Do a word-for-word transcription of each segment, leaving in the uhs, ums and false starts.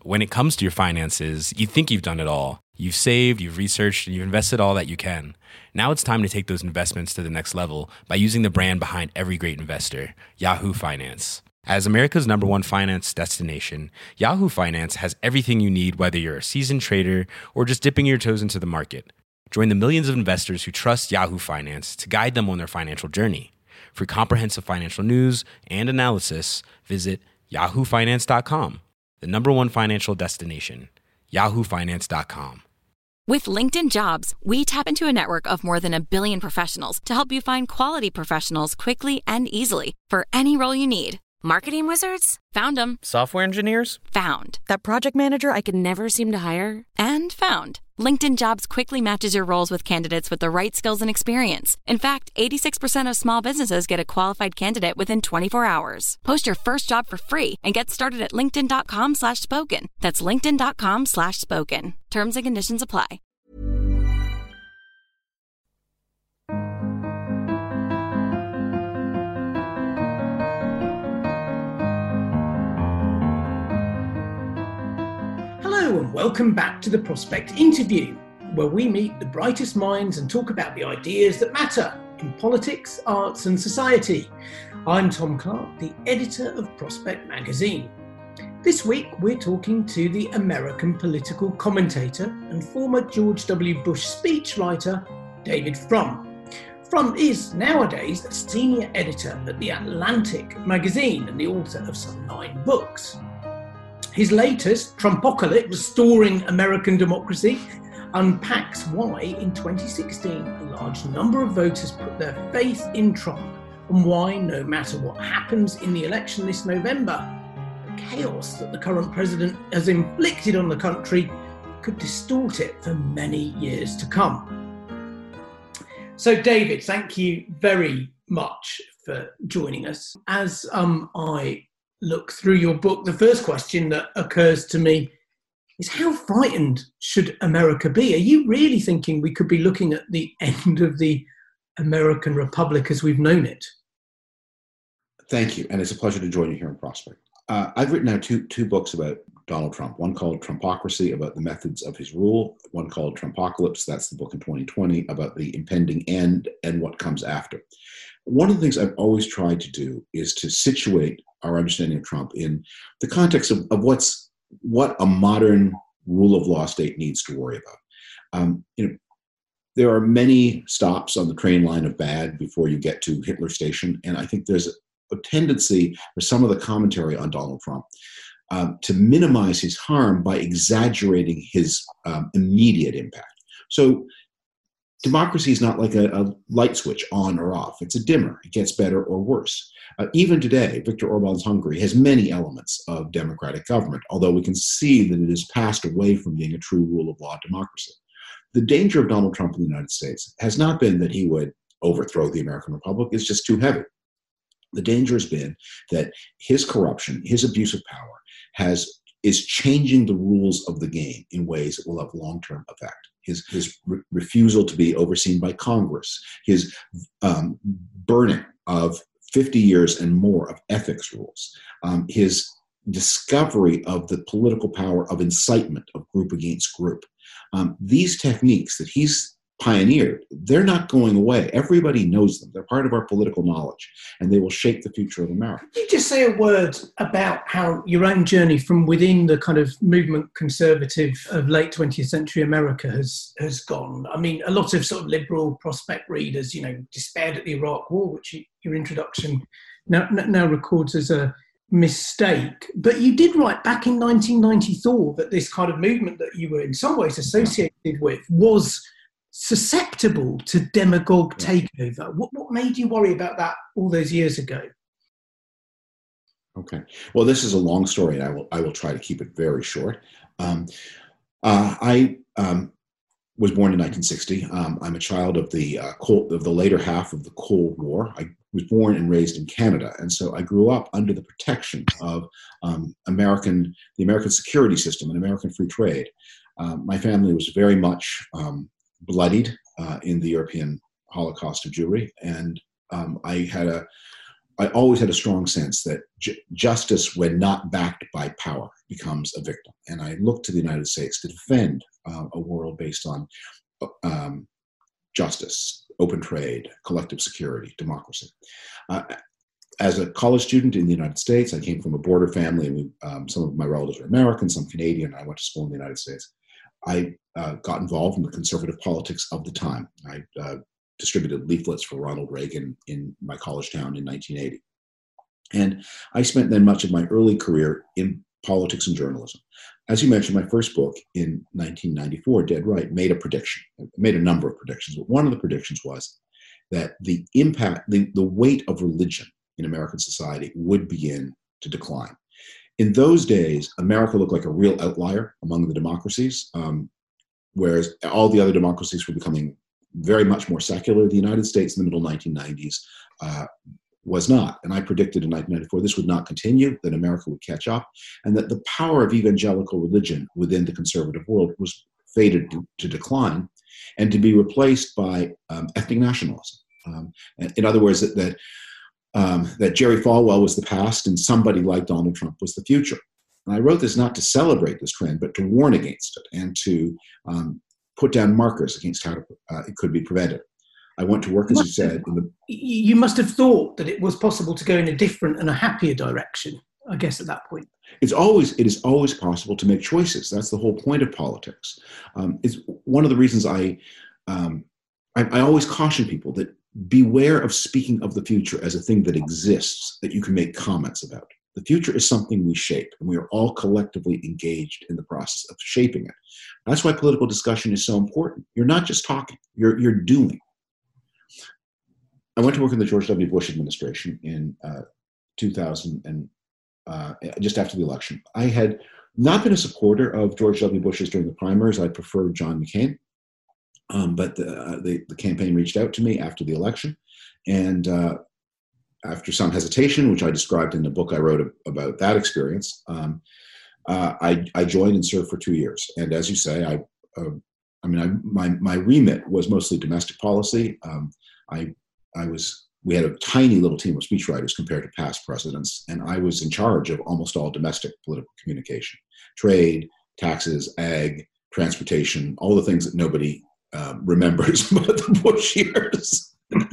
when it comes to your finances, you think you've done it all. You've saved, you've researched, and you've invested all that you can. Now it's time to take those investments to the next level by using the brand behind every great investor, Yahoo Finance. As America's number one finance destination, Yahoo Finance has everything you need, whether you're a seasoned trader or just dipping your toes into the market. Join the millions of investors who trust Yahoo Finance to guide them on their financial journey. For comprehensive financial news and analysis, visit yahoo finance dot com, the number one financial destination, yahoo finance dot com. With LinkedIn Jobs, we tap into a network of more than a billion professionals to help you find quality professionals quickly and easily for any role you need. Marketing wizards? Found them. Software engineers? Found. That project manager I could never seem to hire? And found. LinkedIn Jobs quickly matches your roles with candidates with the right skills and experience. In fact, eighty-six percent of small businesses get a qualified candidate within twenty-four hours. Post your first job for free and get started at linkedin.com slash spoken. That's linkedin.com slash spoken. Terms and conditions apply. Hello and welcome back to the Prospect Interview, where we meet the brightest minds and talk about the ideas that matter in politics, arts and society. I'm Tom Clark, the editor of Prospect Magazine. This week we're talking to the American political commentator and former George W. Bush speechwriter, David Frum. Frum is nowadays a senior editor at The Atlantic magazine and the author of some nine books. His latest, Trumpocalypse, Restoring American Democracy, unpacks why in twenty sixteen a large number of voters put their faith in Trump and why, no matter what happens in the election this November, the chaos that the current president has inflicted on the country could distort it for many years to come. So, David, thank you very much for joining us. As um, I look through your book, the first question that occurs to me is, how frightened should America be? Are you really thinking we could be looking at the end of the American Republic as we've known it? Thank you, and it's a pleasure to join you here in Prospect. Uh, I've written now two two books about Donald Trump, one called Trumpocracy, about the methods of his rule, one called Trumpocalypse, that's the book in twenty twenty, about the impending end and what comes after. One of the things I've always tried to do is to situate our understanding of Trump in the context of, of what's what a modern rule of law state needs to worry about. Um, you know, there are many stops on the train line of bad before you get to Hitler Station, and I think there's a, a tendency for some of the commentary on Donald Trump um, to minimize his harm by exaggerating his um, immediate impact. So democracy is not like a, a light switch on or off. It's a dimmer. It gets better or worse. Uh, even today, Viktor Orban's Hungary has many elements of democratic government, although we can see that it has passed away from being a true rule of law democracy. The danger of Donald Trump in the United States has not been that he would overthrow the American Republic. It's just too heavy. The danger has been that his corruption, his abuse of power, has is changing the rules of the game in ways that will have long-term effect. His, his re- refusal to be overseen by Congress, his um, burning of fifty years and more of ethics rules, um, his discovery of the political power of incitement of group against group. Um, these techniques that he's pioneered, they're not going away. Everybody knows them. They're part of our political knowledge, and they will shape the future of America. Can you just say a word about how your own journey from within the kind of movement conservative of late twentieth century America has has gone? I mean, a lot of sort of liberal Prospect readers, you know, despaired at the Iraq War, which you, your introduction now, now records as a mistake. But you did write back in nineteen ninety-four that this kind of movement that you were in some ways associated with was susceptible to demagogue takeover. What, what made you worry about that all those years ago? Okay. Well, this is a long story, and I will I will try to keep it very short. Um, uh, I um, was born in nineteen sixty. Um, I'm a child of the uh, Cold, of the later half of the Cold War. I was born and raised in Canada, and so I grew up under the protection of um, American the American security system and American free trade. Um, my family was very much um, bloodied uh, in the European Holocaust of Jewry, and um, I had a I always had a strong sense that ju- justice, when not backed by power, becomes a victim. And I looked to the United States to defend uh, a world based on um, justice, open trade, collective security, democracy. Uh, as a college student in the United States, I came from a border family. And we, um, some of my relatives are American, some Canadian. I went to school in the United States. I uh, got involved in the conservative politics of the time. I uh, distributed leaflets for Ronald Reagan in my college town in nineteen eighty. And I spent then much of my early career in politics and journalism. As you mentioned, my first book in nineteen ninety-four, Dead Right, made a prediction. It made a number of predictions, but one of the predictions was that the impact, the, the weight of religion in American society would begin to decline. In those days, America looked like a real outlier among the democracies, um, whereas all the other democracies were becoming very much more secular. The United States in the middle nineteen nineties uh, was not. And I predicted in nineteen ninety-four this would not continue, that America would catch up, and that the power of evangelical religion within the conservative world was fated to, to decline and to be replaced by um, ethnic nationalism. Um, in other words, that, that Um, that Jerry Falwell was the past and somebody like Donald Trump was the future. And I wrote this not to celebrate this trend, but to warn against it and to um, put down markers against how to, uh, it could be prevented. I went to work, as you said. In the, you must have thought that it was possible to go in a different and a happier direction, I guess, at that point. It's always, it is always possible to make choices. That's the whole point of politics. Um, it's one of the reasons I, um, I, I always caution people that beware of speaking of the future as a thing that exists, that you can make comments about. The future is something we shape, and we are all collectively engaged in the process of shaping it. That's why political discussion is so important. You're not just talking, you're, you're doing. I went to work in the George W. Bush administration in uh, two thousand, and uh, just after the election. I had not been a supporter of George W. Bush's during the primaries. I preferred John McCain. Um, but the, uh, the, the campaign reached out to me after the election, and uh, after some hesitation, which I described in the book I wrote about that experience, um, uh, I, I joined and served for two years. And as you say, I, uh, I mean, I, my my remit was mostly domestic policy. Um, I I was we had a tiny little team of speechwriters compared to past presidents, and I was in charge of almost all domestic political communication, trade, taxes, ag, transportation, all the things that nobody Uh, remembers about the Bush years.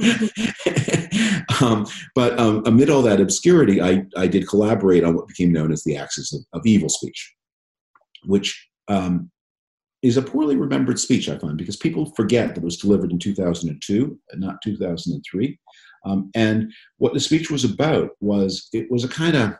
um, but um, amid all that obscurity, I, I did collaborate on what became known as the Axis of, of Evil speech, which um, is a poorly remembered speech, I find, because people forget that it was delivered in two thousand two and not two thousand three. Um, and what the speech was about was, it was a kind of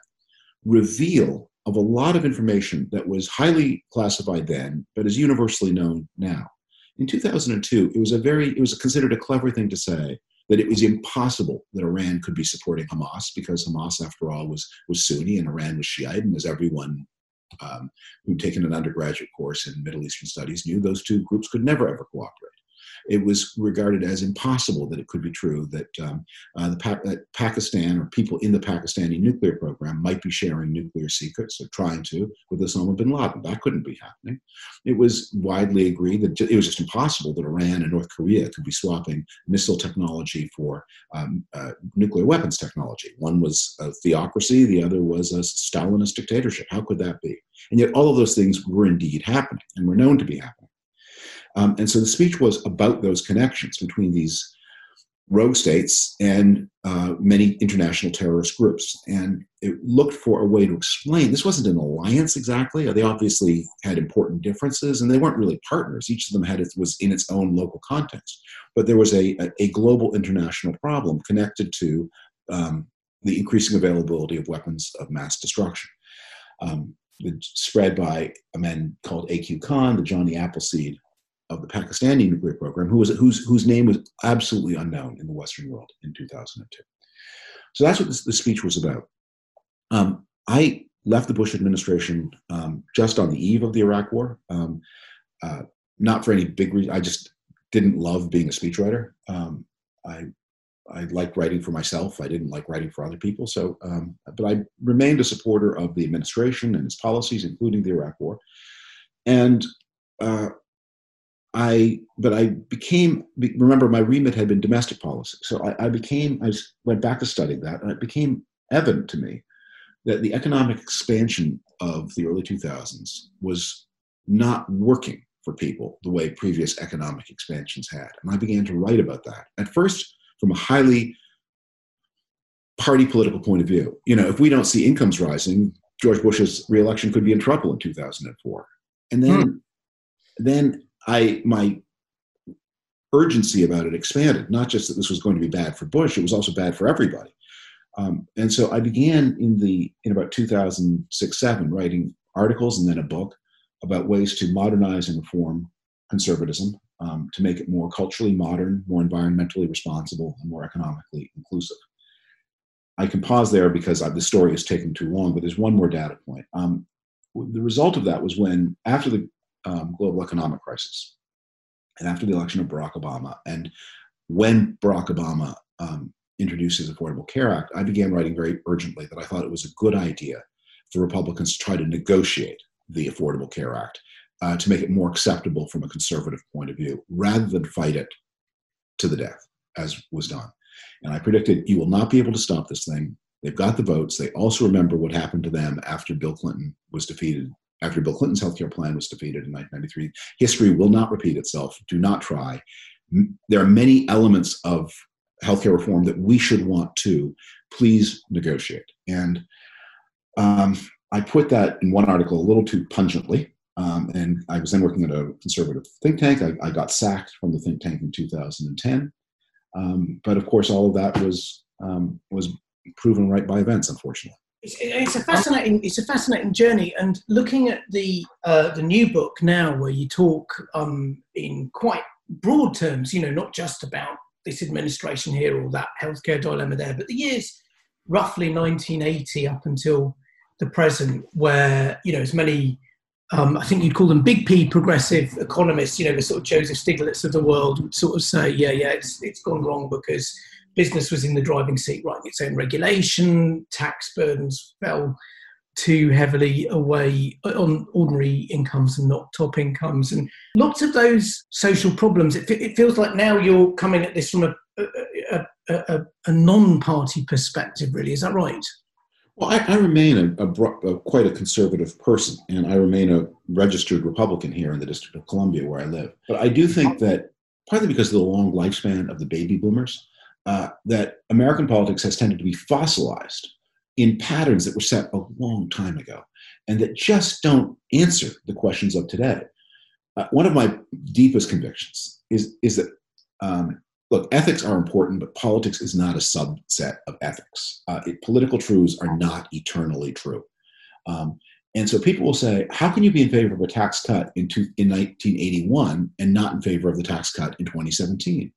reveal of a lot of information that was highly classified then, but is universally known now. In two thousand two, it was a very, it was considered a clever thing to say that it was impossible that Iran could be supporting Hamas, because Hamas, after all, was, was Sunni and Iran was Shiite. And as everyone um, who'd taken an undergraduate course in Middle Eastern studies knew, those two groups could never, ever cooperate. It was regarded as impossible that it could be true that, um, uh, the pa- that Pakistan or people in the Pakistani nuclear program might be sharing nuclear secrets or trying to with Osama bin Laden. That couldn't be happening. It was widely agreed that it was just impossible that Iran and North Korea could be swapping missile technology for um, uh, nuclear weapons technology. One was a theocracy, the other was a Stalinist dictatorship. How could that be? And yet all of those things were indeed happening and were known to be happening. Um, and so the speech was about those connections between these rogue states and uh, many international terrorist groups. And it looked for a way to explain, this wasn't an alliance exactly. They obviously had important differences, and they weren't really partners. Each of them had it, was in its own local context. But there was a, a, a global international problem connected to um, the increasing availability of weapons of mass destruction. Um, spread by a man called A Q Khan, the Johnny Appleseed of the Pakistani nuclear program, who was whose whose name was absolutely unknown in the Western world in two thousand two. So that's what this, the speech was about. Um, I left the Bush administration um, just on the eve of the Iraq War, um, uh, not for any big reason. I just didn't love being a speechwriter. Um, I I liked writing for myself. I didn't like writing for other people. So, um, but I remained a supporter of the administration and its policies, including the Iraq War. And uh, I, but I became, remember my remit had been domestic policy. So I, I became, I went back to studying that, and it became evident to me that the economic expansion of the early two thousands was not working for people the way previous economic expansions had. And I began to write about that. At first, from a highly party political point of view. You know, if we don't see incomes rising, George Bush's reelection could be in trouble in two thousand four. And then, hmm. then I, my urgency about it expanded, not just that this was going to be bad for Bush, it was also bad for everybody. Um, and so I began in the, in about two thousand six, seven, writing articles and then a book about ways to modernize and reform conservatism, um, to make it more culturally modern, more environmentally responsible, and more economically inclusive. I can pause there because I, the story is taking too long, but there's one more data point. Um, the result of that was when, after the um, global economic crisis, and after the election of Barack Obama, and when Barack Obama um, introduced his Affordable Care Act, I began writing very urgently that I thought it was a good idea for Republicans to try to negotiate the Affordable Care Act uh, to make it more acceptable from a conservative point of view, rather than fight it to the death, as was done. And I predicted, you will not be able to stop this thing. They've got the votes. They also remember what happened to them after Bill Clinton was defeated, after Bill Clinton's healthcare plan was defeated in nineteen ninety-three. History will not repeat itself. Do not try. There are many elements of healthcare reform that we should want to. Please negotiate. And um, I put that in one article a little too pungently. Um, and I was then working at a conservative think tank. I, I got sacked from the think tank in two thousand ten. Um, but of course, all of that was um, was proven right by events, unfortunately. It's, it's a fascinating it's a fascinating journey. And looking at the uh, the new book now, where you talk um, in quite broad terms, you know, not just about this administration here or that healthcare dilemma there, but the years roughly nineteen eighty up until the present, where, you know, as many, um, I think you'd call them big P progressive economists, you know, the sort of Joseph Stiglitz of the world would sort of say, yeah, yeah, it's it's gone wrong because business was in the driving seat, writing its own regulation, tax burdens fell too heavily away on ordinary incomes and not top incomes. And lots of those social problems, it, it feels like now you're coming at this from a, a, a, a, a non-party perspective, really. Is that right? Well, I, I remain a, a, a quite a conservative person, and I remain a registered Republican here in the District of Columbia, where I live. But I do think that, partly because of the long lifespan of the baby boomers, uh, that American politics has tended to be fossilized in patterns that were set a long time ago and that just don't answer the questions of today. Uh, one of my deepest convictions is, is that, um, look, ethics are important, but politics is not a subset of ethics. Uh, it, political truths are not eternally true. Um, and so people will say, how can you be in favor of a tax cut in, two, in nineteen eighty-one and not in favor of the tax cut in twenty seventeen?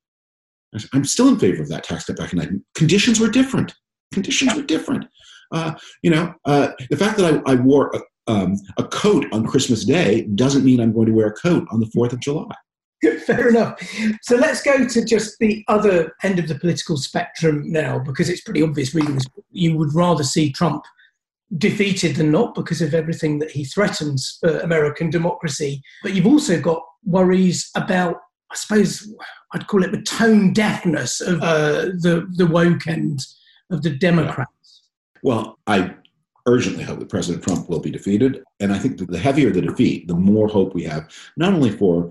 I'm still in favor of that tax cut back in nineteen. Conditions were different. Conditions were different. Uh, you know, uh, the fact that I, I wore a, um, a coat on Christmas Day doesn't mean I'm going to wear a coat on the fourth of July. Fair enough. So let's go to just the other end of the political spectrum now, because it's pretty obvious reading this. You would rather see Trump defeated than not because of everything that he threatens for American democracy. But you've also got worries about, I suppose I'd call it the tone deafness of uh, the, the woke end of the Democrats. Yeah. Well, I urgently hope that President Trump will be defeated. And I think that the heavier the defeat, the more hope we have, not only for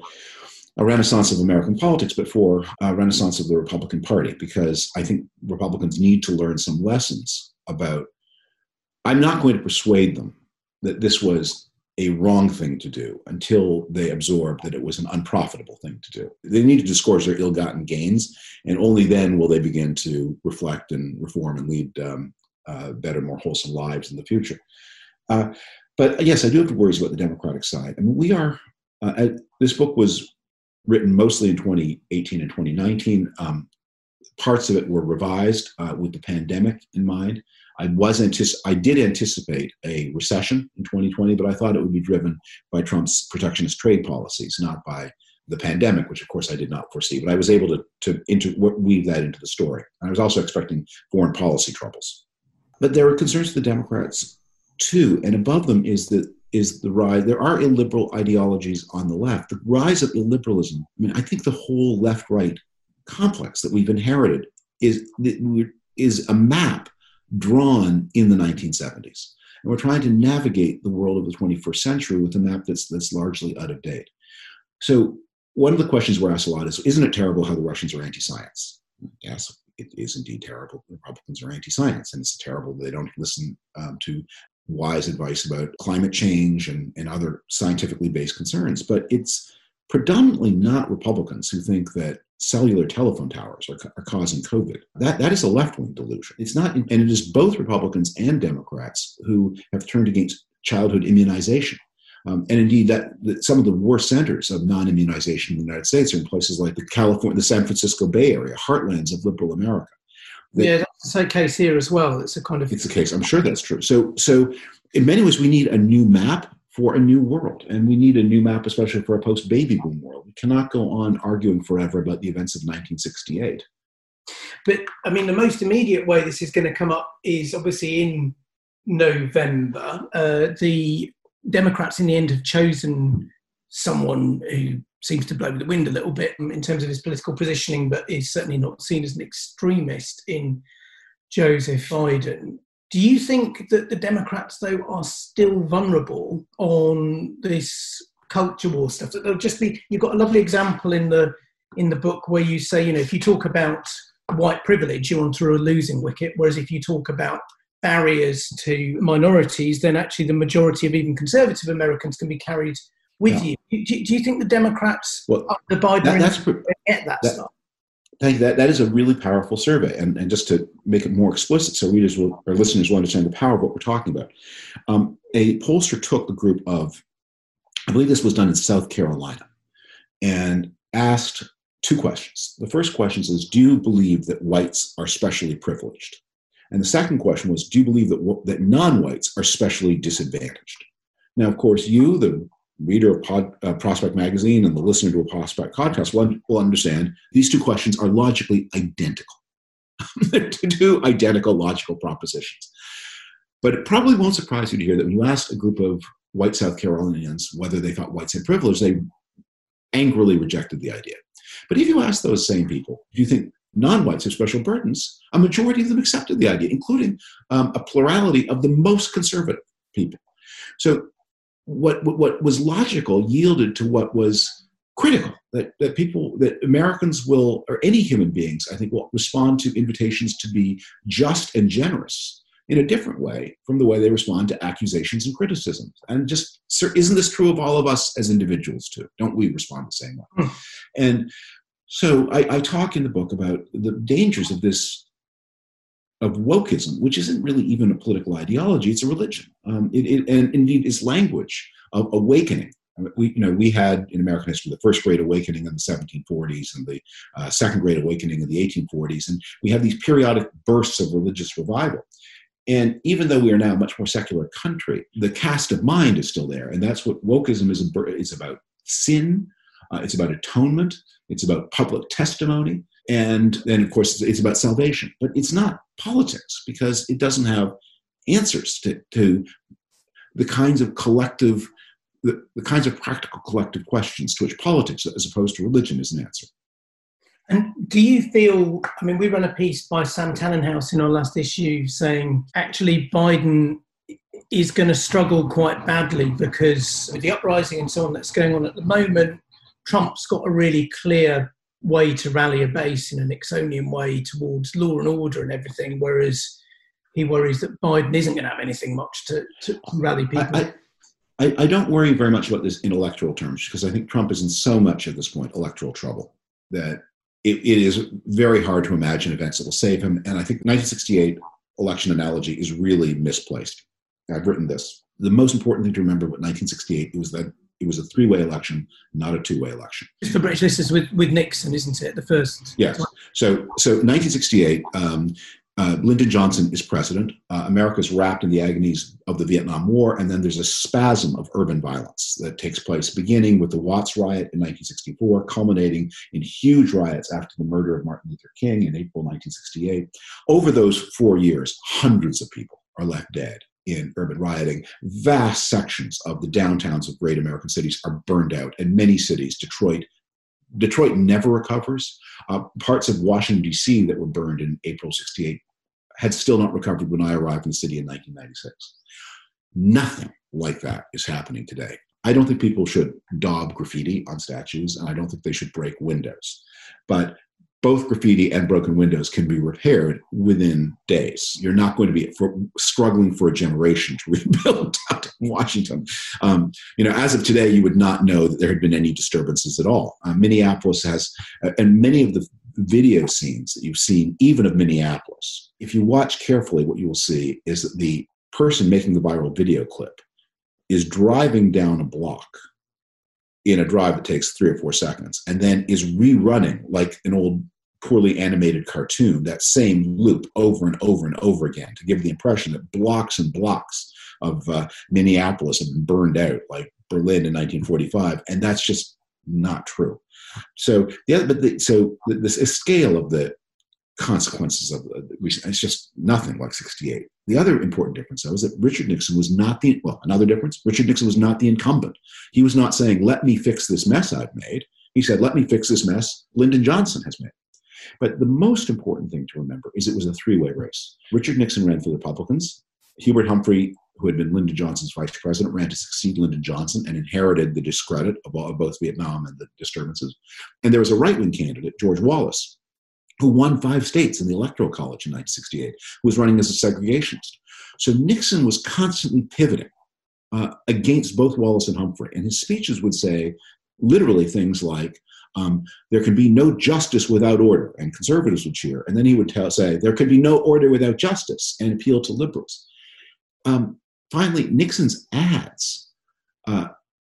a renaissance of American politics, but for a renaissance of the Republican Party, because I think Republicans need to learn some lessons about, I'm not going to persuade them that this was a wrong thing to do until they absorb that it was an unprofitable thing to do. They need to disgorge their ill-gotten gains, and only then will they begin to reflect and reform and lead um, uh, better, more wholesome lives in the future. Uh, but yes, I do have worries about the Democratic side. I mean, we are, uh, this book was written mostly in twenty eighteen and twenty nineteen. Um, parts of it were revised uh, with the pandemic in mind. I was antici- I did anticipate a recession in twenty twenty, but I thought it would be driven by Trump's protectionist trade policies, not by the pandemic, which of course I did not foresee. But I was able to, to inter- weave that into the story. I was also expecting foreign policy troubles. But there are concerns for the Democrats too, and above them is that is the rise. There are illiberal ideologies on the left. The rise of illiberalism, I mean, I think the whole left-right complex that we've inherited is, is a map drawn in the nineteen seventies. And we're trying to navigate the world of the twenty-first century with a map that's, that's largely out of date. So one of the questions we're asked a lot is, isn't it terrible how the Russians are anti-science? Yes, it is indeed terrible. The Republicans are anti-science, and it's terrible they don't listen um, to wise advice about climate change and, and other scientifically based concerns. But it's predominantly not Republicans who think that cellular telephone towers are, are causing COVID. That, that is a left-wing delusion. It's not, and it is both Republicans and Democrats who have turned against childhood immunization. Um, and indeed, that, that some of the worst centers of non-immunization in the United States are in places like the California, the San Francisco Bay Area, heartlands of liberal America. That, yeah, that's the case here as well. It's a kind of it's the case. I'm sure that's true. So, so in many ways, we need a new map for a new world, and we need a new map, especially for a post-baby boom world. We cannot go on arguing forever about the events of nineteen sixty-eight. But I mean, the most immediate way this is going to come up is obviously in November. Uh, the Democrats in the end have chosen someone who seems to blow the wind a little bit in terms of his political positioning, but is certainly not seen as an extremist in Joseph Biden. Do you think that the Democrats, though, are still vulnerable on this culture war stuff? That there'll just be, you've got a lovely example in the in the book where you say, you know, if you talk about white privilege, you're onto a losing wicket, whereas if you talk about barriers to minorities, then actually the majority of even conservative Americans can be carried with yeah. you. Do, do you think the Democrats, well, the Biden, that, that's, get that, that stuff? Thank you. That, that is a really powerful survey. And, and just to make it more explicit so readers will, or listeners will understand the power of what we're talking about, um, a pollster took a group of, I believe this was done in South Carolina, and asked two questions. The first question is, do you believe that whites are specially privileged? And the second question was, do you believe that, that non-whites are specially disadvantaged? Now, of course, you, the reader of Pod, uh, Prospect Magazine and the listener to a Prospect podcast will, will understand these two questions are logically identical. They're two identical logical propositions. But it probably won't surprise you to hear that when you ask a group of white South Carolinians whether they thought whites had privilege, they angrily rejected the idea. But if you ask those same people, do you think non-whites have special burdens? A majority of them accepted the idea, including um, a plurality of the most conservative people. So what, what what was logical yielded to what was critical, that, that people, that Americans will, or any human beings, I think, will respond to invitations to be just and generous in a different way from the way they respond to accusations and criticisms. And just, sir, isn't this true of all of us as individuals too? Don't we respond the same way? Mm. And so I, I talk in the book about the dangers of this, of wokeism, which isn't really even a political ideology, it's a religion. Um, it, it, and indeed is language of awakening. We, you know, we had in American history the First Great Awakening in the seventeen forties and the uh, Second Great Awakening in the eighteen forties, and we have these periodic bursts of religious revival. And even though we are now a much more secular country, the cast of mind is still there, and that's what wokeism is. Is about sin, uh, it's about atonement, it's about public testimony, and then of course it's about salvation. But it's not politics because it doesn't have answers to, to the kinds of collective. The, the kinds of practical collective questions to which politics, as opposed to religion, is an answer. And do you feel, I mean, we ran a piece by Sam Tallenhouse in our last issue saying actually Biden is going to struggle quite badly because with the uprising and so on that's going on at the moment, Trump's got a really clear way to rally a base in a Nixonian way towards law and order and everything, whereas he worries that Biden isn't going to have anything much to, to rally people. I, I, I, I don't worry very much about this in electoral terms because I think Trump is in so much at this point electoral trouble that it, it is very hard to imagine events that will save him. And I think the nineteen sixty-eight election analogy is really misplaced. I've written this. The most important thing to remember about nineteen sixty-eight it was that it was a three-way election, not a two-way election. It's for British listeners with, with Nixon, isn't it? The first. Yes. So, so nineteen sixty-eight, um, Uh, Lyndon Johnson is president. Uh, America's wrapped in the agonies of the Vietnam War, and then there's a spasm of urban violence that takes place, beginning with the Watts riot in nineteen sixty-four, culminating in huge riots after the murder of Martin Luther King in April nineteen sixty-eight. Over those four years, hundreds of people are left dead in urban rioting. Vast sections of the downtowns of great American cities are burned out, and many cities, Detroit, Detroit never recovers. Uh, parts of Washington, D C that were burned in April sixty-eight had still not recovered when I arrived in the city in nineteen ninety-six. Nothing like that is happening today. I don't think people should daub graffiti on statues, and I don't think they should break windows. But both graffiti and broken windows can be repaired within days. You're not going to be for, struggling for a generation to rebuild downtown Washington. Um, you know, as of today, you would not know that there had been any disturbances at all. Uh, Minneapolis has, uh, and many of the video scenes that you've seen, even of Minneapolis, if you watch carefully, what you will see is that the person making the viral video clip is driving down a block in a drive that takes three or four seconds, and then is rerunning like an old poorly animated cartoon, that same loop over and over and over again to give the impression that blocks and blocks of uh, Minneapolis have been burned out like Berlin in nineteen forty-five. And that's just not true. So the other, but the, so the, the scale of the consequences of the, it's just nothing like sixty-eight. The other important difference, though, is that Richard Nixon was not the, well, another difference, Richard Nixon was not the incumbent. He was not saying, let me fix this mess I've made. He said, let me fix this mess Lyndon Johnson has made. But the most important thing to remember is it was a three-way race. Richard Nixon ran for the Republicans. Hubert Humphrey, who had been Lyndon Johnson's vice president, ran to succeed Lyndon Johnson and inherited the discredit of, all, of both Vietnam and the disturbances. And there was a right-wing candidate, George Wallace, who won five states in the Electoral College in nineteen sixty-eight, who was running as a segregationist. So Nixon was constantly pivoting uh, against both Wallace and Humphrey. And his speeches would say literally things like, um, there can be no justice without order, and conservatives would cheer. And then he would tell, say, there could be no order without justice, and appeal to liberals. Um, finally, Nixon's ads, uh,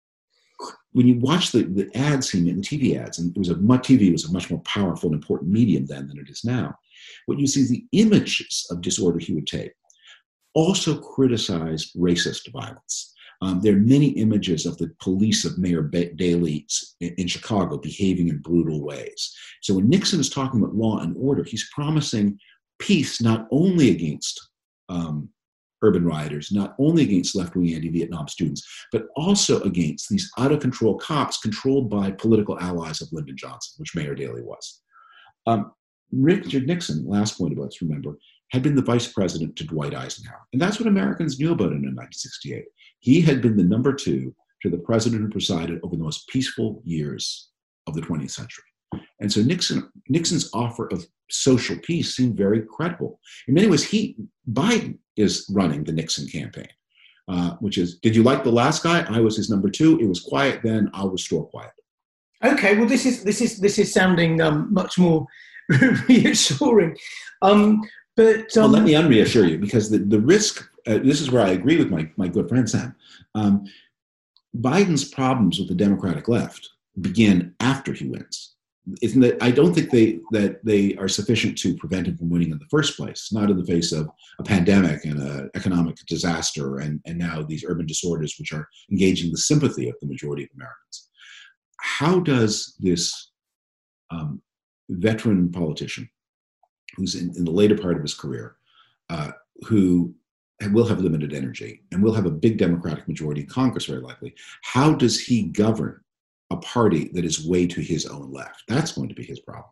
when you watch the, the ads he made, the T V ads, and it was a much, T V was a much more powerful and important medium then than it is now, what you see is the images of disorder he would take also criticized racist violence. Um, there are many images of the police of Mayor ba- Daley in, in Chicago behaving in brutal ways. So when Nixon is talking about law and order, he's promising peace not only against um, urban rioters, not only against left-wing anti-Vietnam students, but also against these out-of-control cops controlled by political allies of Lyndon Johnson, which Mayor Daley was. Um, Richard Nixon, last point about this, remember, had been the vice president to Dwight Eisenhower. And that's what Americans knew about him in nineteen sixty-eight. He had been the number two to the president who presided over the most peaceful years of the twentieth century. And so Nixon, Nixon's offer of social peace seemed very credible. In many ways, he, Biden is running the Nixon campaign, uh, which is, did you like the last guy? I was his number two. It was quiet then. I'll restore quiet. Okay, well, this is this is this is sounding um, much more reassuring. Um, but um, well, let me unreassure you, because the, the risk, uh, this is where I agree with my, my good friend Sam. Um, Biden's problems with the Democratic left begin after he wins. Isn't that, I don't think they that they are sufficient to prevent him from winning in the first place, not in the face of a pandemic and an economic disaster and, and now these urban disorders which are engaging the sympathy of the majority of Americans. How does this um, veteran politician who's in, in the later part of his career, uh, who will have limited energy and will have a big Democratic majority in Congress very likely, how does he govern a party that is way to his own left? That's going to be his problem.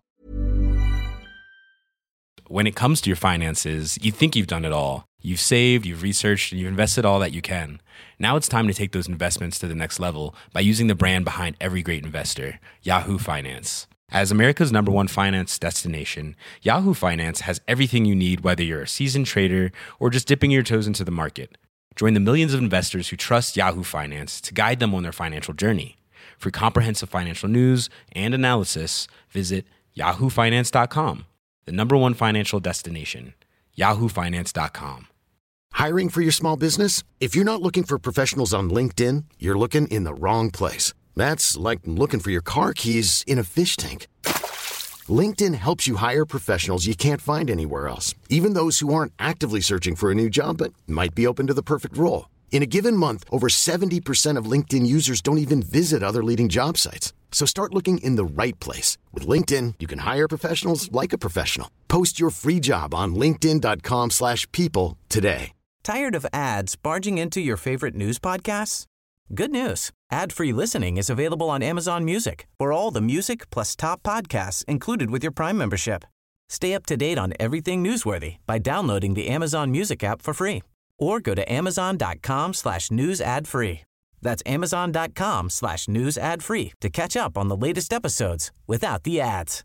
When it comes to your finances, you think you've done it all. You've saved, you've researched, and you've invested all that you can. Now it's time to take those investments to the next level by using the brand behind every great investor, Yahoo Finance. As America's number one finance destination, Yahoo Finance has everything you need, whether you're a seasoned trader or just dipping your toes into the market. Join the millions of investors who trust Yahoo Finance to guide them on their financial journey. For comprehensive financial news and analysis, visit yahoo finance dot com, the number one financial destination, yahoo finance dot com. Hiring for your small business? If you're not looking for professionals on LinkedIn, you're looking in the wrong place. That's like looking for your car keys in a fish tank. LinkedIn helps you hire professionals you can't find anywhere else, even those who aren't actively searching for a new job but might be open to the perfect role. In a given month, over seventy percent of LinkedIn users don't even visit other leading job sites. So start looking in the right place. With LinkedIn, you can hire professionals like a professional. Post your free job on linkedin dot com slash people today. Tired of ads barging into your favorite news podcasts? Good news. Ad-free listening is available on Amazon Music for all the music plus top podcasts included with your Prime membership. Stay up to date on everything newsworthy by downloading the Amazon Music app for free or go to amazon.com slash news ad free. That's amazon.com slash news ad free to catch up on the latest episodes without the ads.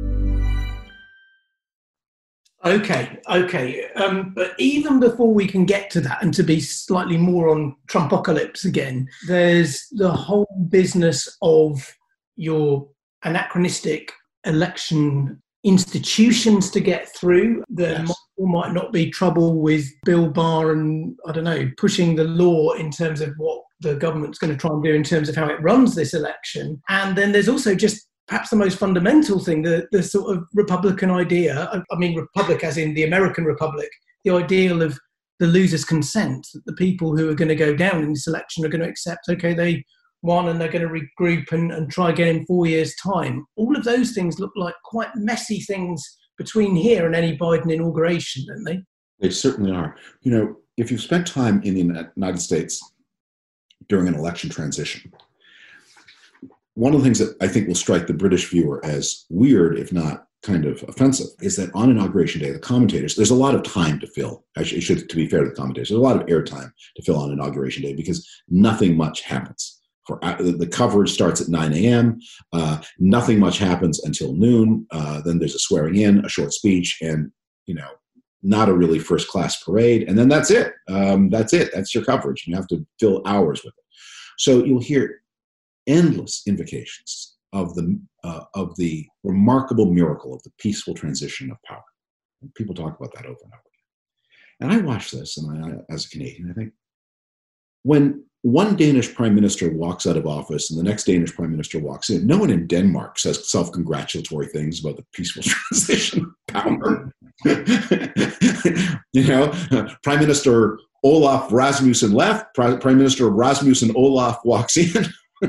Okay, okay. Um, but even before we can get to that, and to be slightly more on Trumpocalypse again, there's the whole business of your anachronistic election institutions to get through. There Yes. might or might not be trouble with Bill Barr and, I don't know, pushing the law in terms of what the government's going to try and do in terms of how it runs this election. And then there's also just perhaps the most fundamental thing, the, the sort of Republican idea, I, I mean Republic as in the American Republic, the ideal of the loser's consent, that the people who are going to go down in this election are going to accept, okay, they won and they're going to regroup and, and try again in four years' time. All of those things look like quite messy things between here and any Biden inauguration, don't they? They certainly are. You know, if you've spent time in the United States during an election transition, one of the things that I think will strike the British viewer as weird, if not kind of offensive, is that on Inauguration Day, the commentators, there's a lot of time to fill. Actually, it should, to be fair to the commentators, there's a lot of airtime to fill on Inauguration Day because nothing much happens. For uh, the coverage starts at nine a.m. Uh, nothing much happens until noon. Uh, then there's a swearing in, a short speech, and you know, not a really first class parade. And then that's it. Um, that's it. That's your coverage. You have to fill hours with it. So you'll hear endless invocations of the uh, of the remarkable miracle of the peaceful transition of power. And people talk about that over and over again. And I watch this, and I, as a Canadian, I think when one Danish prime minister walks out of office and the next Danish prime minister walks in, no one in Denmark says self-congratulatory things about the peaceful transition of power. You know, Prime Minister Olaf Rasmussen left, Prime Minister Rasmussen Olaf walks in.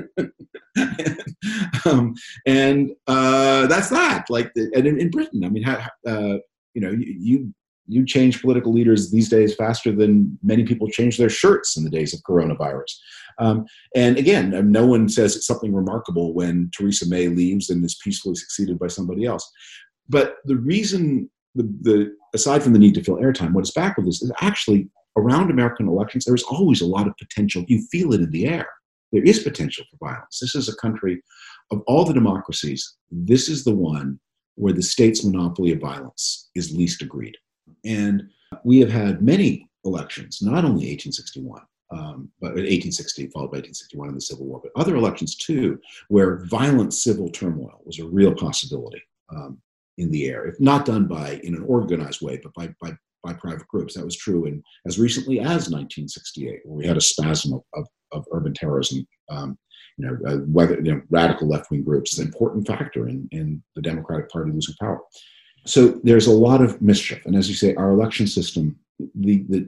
um, and uh, that's that. Like, the, and in, in Britain, I mean, how, uh, you know, you you change political leaders these days faster than many people change their shirts in the days of coronavirus. Um, and again, no one says it's something remarkable when Theresa May leaves and is peacefully succeeded by somebody else. But the reason, the, the aside from the need to fill airtime, what is back with this is actually around American elections, there's always a lot of potential. You feel it in the air. There is potential for violence. This is a country, of all the democracies, this is the one where the state's monopoly of violence is least agreed. And we have had many elections, not only eighteen sixty-one, um, but eighteen sixty, followed by eighteen sixty-one in the Civil War, but other elections too, where violent civil turmoil was a real possibility um, in the air, if not done by in an organized way, but by, by, by private groups. That was true in as recently as nineteen sixty-eight, where we had a spasm of, of, of urban terrorism. Um, you know, uh, whether you know, radical left-wing groups, an important factor in, in the Democratic Party losing power. So there's a lot of mischief. And as you say, our election system, the, the,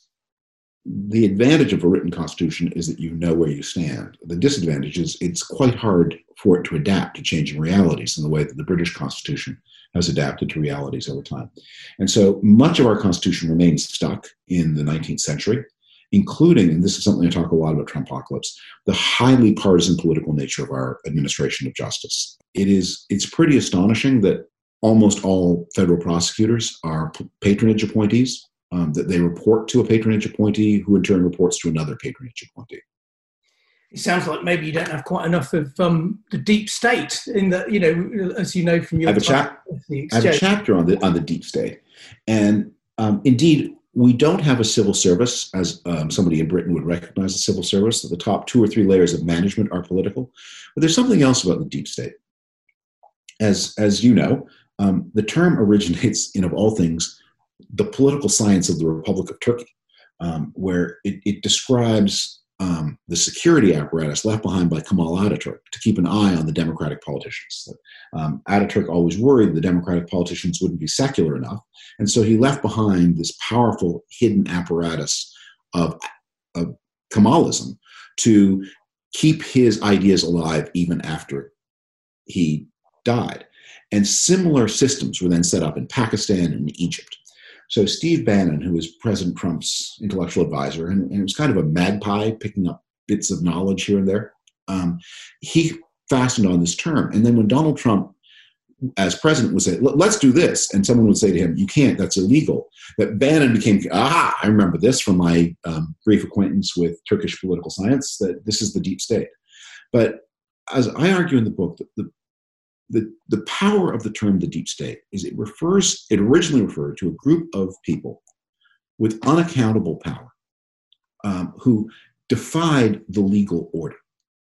the advantage of a written constitution is that you know where you stand. The disadvantage is it's quite hard for it to adapt to changing realities in the way that the British Constitution has adapted to realities over time. And so much of our Constitution remains stuck in the nineteenth century, including, and this is something I talk a lot about Trumpocalypse, the highly partisan political nature of our administration of justice. It is, it's pretty astonishing that almost all federal prosecutors are patronage appointees, um, that they report to a patronage appointee who in turn reports to another patronage appointee. It sounds like maybe you don't have quite enough of um, the deep state in the, you know, as you know from your I have a, chap- I have a chapter on the on the deep state. And um, indeed, we don't have a civil service, as um, somebody in Britain would recognize a civil service, that the top two or three layers of management are political. But there's something else about the deep state. As, as you know, um, the term originates in, of all things, the political science of the Republic of Turkey, um, where it, it describes um, the security apparatus left behind by Kemal Ataturk to keep an eye on the democratic politicians. Um, Ataturk always worried the democratic politicians wouldn't be secular enough, and so he left behind this powerful hidden apparatus of, of Kemalism to keep his ideas alive even after he died. And similar systems were then set up in Pakistan and Egypt. So Steve Bannon, who was President Trump's intellectual advisor, and, and it was kind of a magpie picking up bits of knowledge here and there, um, he fastened on this term. And then when Donald Trump, as president, would say, let's do this, and someone would say to him, you can't, that's illegal, that Bannon became, ah, I remember this from my um, brief acquaintance with Turkish political science, that this is the deep state. But as I argue in the book, the, the, the, the power of the term the deep state is it refers, it originally referred to a group of people with unaccountable power um, who defied the legal order.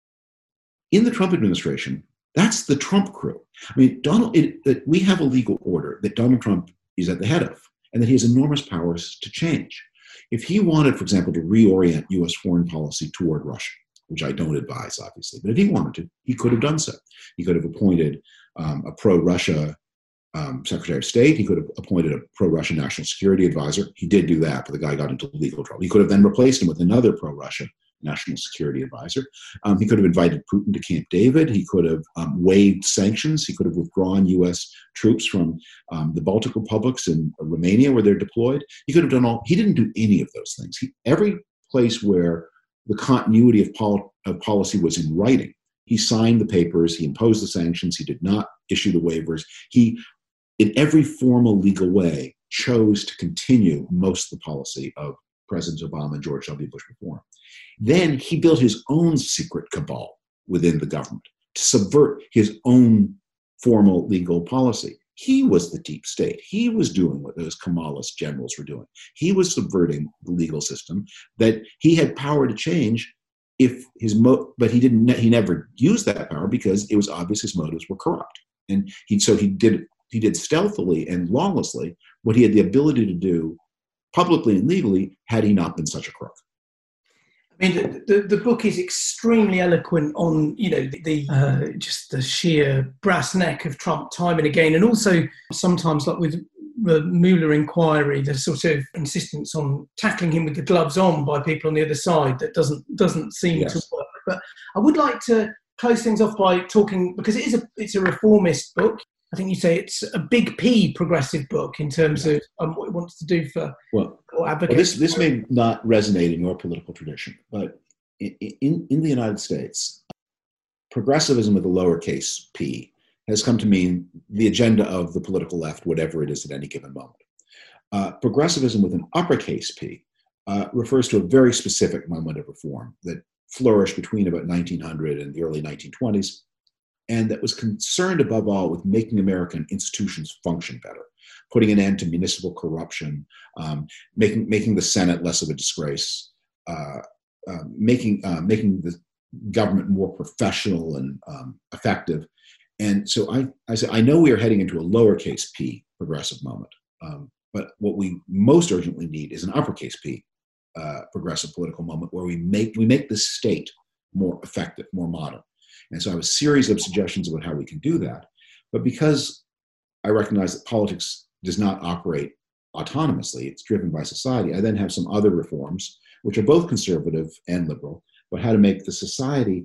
In the Trump administration, that's the Trump crew. I mean, Donald, it, it, we have a legal order that Donald Trump is at the head of, and that he has enormous powers to change. If he wanted, for example, to reorient U S foreign policy toward Russia, which I don't advise, obviously, but if he wanted to, he could have done so. He could have appointed um, a pro-Russia um, Secretary of State. He could have appointed a pro-Russia national security advisor. He did do that, but the guy got into legal trouble. He could have then replaced him with another pro-Russia national security advisor. Um, he could have invited Putin to Camp David. He could have um, waived sanctions. He could have withdrawn U S troops from um, the Baltic republics and Romania where they're deployed. He could have done all, he didn't do any of those things. He, every place where the continuity of, pol- of policy was in writing, he signed the papers, he imposed the sanctions, he did not issue the waivers. He, in every formal legal way, chose to continue most of the policy of Presidents Obama and George W. Bush before. Then he built his own secret cabal within the government to subvert his own formal legal policy. He was the deep state. He was doing what those Kemalist generals were doing. He was subverting the legal system that he had power to change if his mo- but he didn't. He never used that power because it was obvious his motives were corrupt, and he so he did he did stealthily and lawlessly what he had the ability to do publicly and legally had he not been such a crook. I mean, the, the, the book is extremely eloquent on, you know, the, the uh, just the sheer brass neck of Trump time and again, and also sometimes, like with the Mueller inquiry, the sort of insistence on tackling him with the gloves on by people on the other side that doesn't doesn't seem yes. to work. But I would like to close things off by talking, because it is a it's a reformist book. I think you say it's a big P progressive book in terms of um, what it wants to do for well, or advocate. Well, this this may not resonate in your political tradition, but in, in, in the United States, progressivism with a lowercase p has come to mean the agenda of the political left, whatever it is at any given moment. Uh, progressivism with an uppercase p uh, refers to a very specific moment of reform that flourished between about nineteen hundred and the early nineteen twenties. And that was concerned above all with making American institutions function better, putting an end to municipal corruption, um, making making the Senate less of a disgrace, uh, uh, making uh, making the government more professional and um, effective. And so I, I said, I know we are heading into a lowercase p progressive moment, um, but what we most urgently need is an uppercase p uh, progressive political moment where we make we make the state more effective, more modern. And so I have a series of suggestions about how we can do that. But because I recognize that politics does not operate autonomously, it's driven by society, I then have some other reforms, which are both conservative and liberal, but how to make the society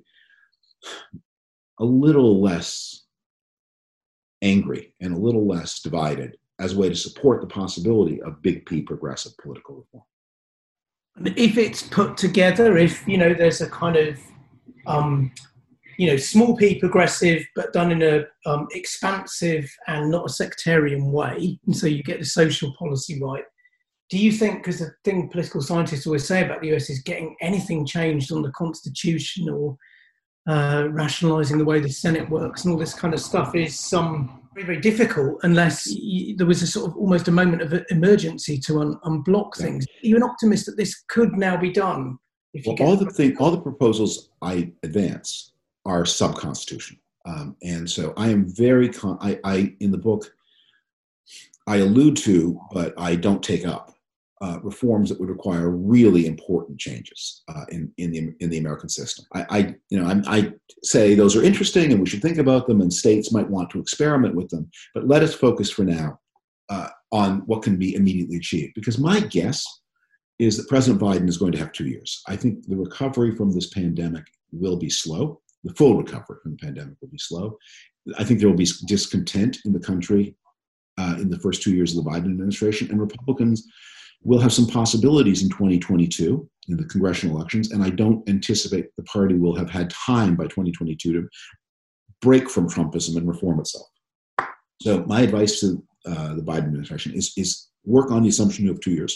a little less angry and a little less divided as a way to support the possibility of big P progressive political reform. And if it's put together, if, you know, there's a kind of... Um, you know, small p progressive, but done in a um, expansive and not a sectarian way, and so you get the social policy right. Do you think, because the thing political scientists always say about the U S is getting anything changed on the Constitution or uh, rationalising the way the Senate works and all this kind of stuff is um, very, very difficult unless you, there was a sort of almost a moment of emergency to un- unblock yeah. things. Are you an optimist that this could now be done? If well, you all the thing, all the proposals I advance are sub-constitutional. Um, and so I am very, con- I, I, in the book, I allude to, but I don't take up, uh, reforms that would require really important changes uh, in, in, the, in the American system. I, I you know, I, I say those are interesting and we should think about them and states might want to experiment with them, but let us focus for now uh, on what can be immediately achieved. Because my guess is that President Biden is going to have two years. I think the recovery from this pandemic will be slow. The full recovery from the pandemic will be slow. I think there will be discontent in the country uh, in the first two years of the Biden administration, and Republicans will have some possibilities in twenty twenty-two in the congressional elections, and I don't anticipate the party will have had time by twenty twenty-two to break from Trumpism and reform itself. So my advice to uh, the Biden administration is, is work on the assumption you have two years.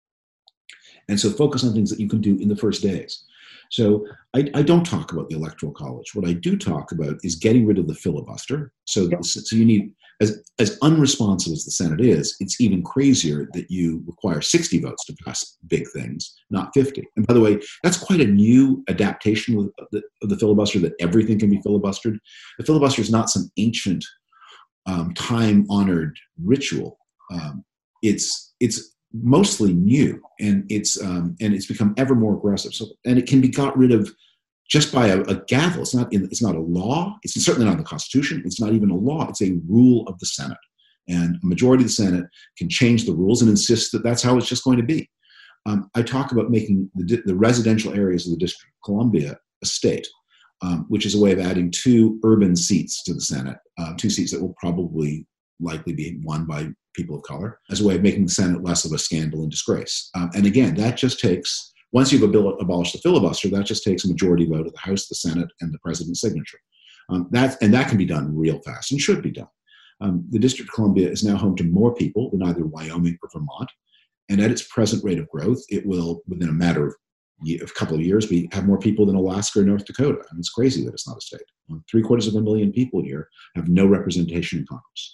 And so focus on things that you can do in the first days. So I, I don't talk about the Electoral College. What I do talk about is getting rid of the filibuster. So, yep. so you need, as, as unresponsive as the Senate is, it's even crazier that you require sixty votes to pass big things, not fifty. And by the way, that's quite a new adaptation of the, of the filibuster, that everything can be filibustered. The filibuster is not some ancient, um, time-honored ritual. Um, it's it's mostly new, and it's um, and it's become ever more aggressive. So, and it can be got rid of just by a, a gavel. It's not in, it's not a law. It's certainly not in the Constitution. It's not even a law. It's a rule of the Senate, and a majority of the Senate can change the rules and insist that that's how it's just going to be. Um, I talk about making the, the residential areas of the District of Columbia a state, um, which is a way of adding two urban seats to the Senate, uh, two seats that will probably likely be won by people of color, as a way of making the Senate less of a scandal and disgrace. Um, and again, that just takes, once you've abil- abolished the filibuster, that just takes a majority vote of the House, the Senate, and the President's signature. Um, that, and that can be done real fast and should be done. Um, the District of Columbia is now home to more people than either Wyoming or Vermont. And at its present rate of growth, it will, within a matter of a couple of years, we have more people than Alaska or North Dakota. I mean, it's crazy that it's not a state. Three quarters of a million people here have no representation in Congress.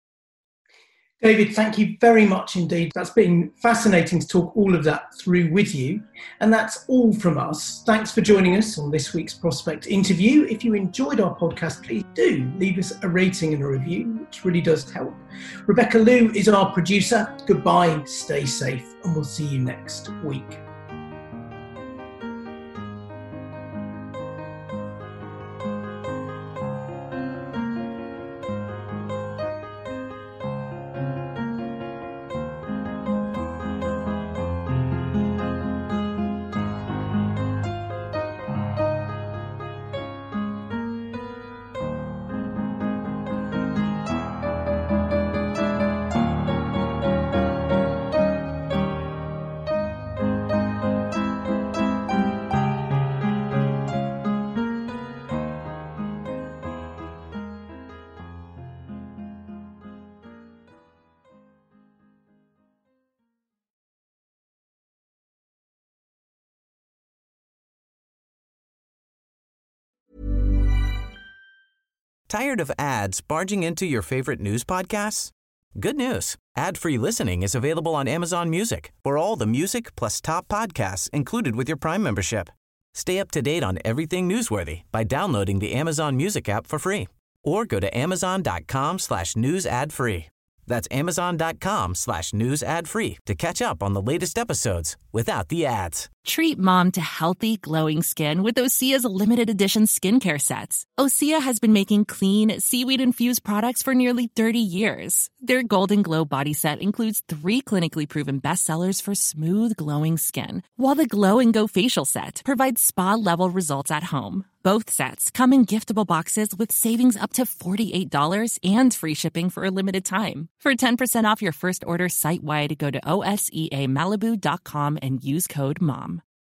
David, thank you very much indeed. That's been fascinating to talk all of that through with you. And that's all from us. Thanks for joining us on this week's Prospect interview. If you enjoyed our podcast, please do leave us a rating and a review, which really does help. Rebecca Liu is our producer. Goodbye, stay safe, and we'll see you next week. Tired of ads barging into your favorite news podcasts? Good news. Ad-free listening is available on Amazon Music for all the music plus top podcasts included with your Prime membership. Stay up to date on everything newsworthy by downloading the Amazon Music app for free or go to amazon.com slash news ad free. That's amazon.com slash news ad free to catch up on the latest episodes without the ads. Treat mom to healthy, glowing skin with Osea's limited edition skincare sets. Osea has been making clean, seaweed-infused products for nearly thirty years. Their Golden Glow body set includes three clinically proven bestsellers for smooth, glowing skin, while the Glow and Go facial set provides spa-level results at home. Both sets come in giftable boxes with savings up to forty-eight dollars and free shipping for a limited time. For ten percent off your first order site-wide, go to O S E A Malibu dot com and use code MOM.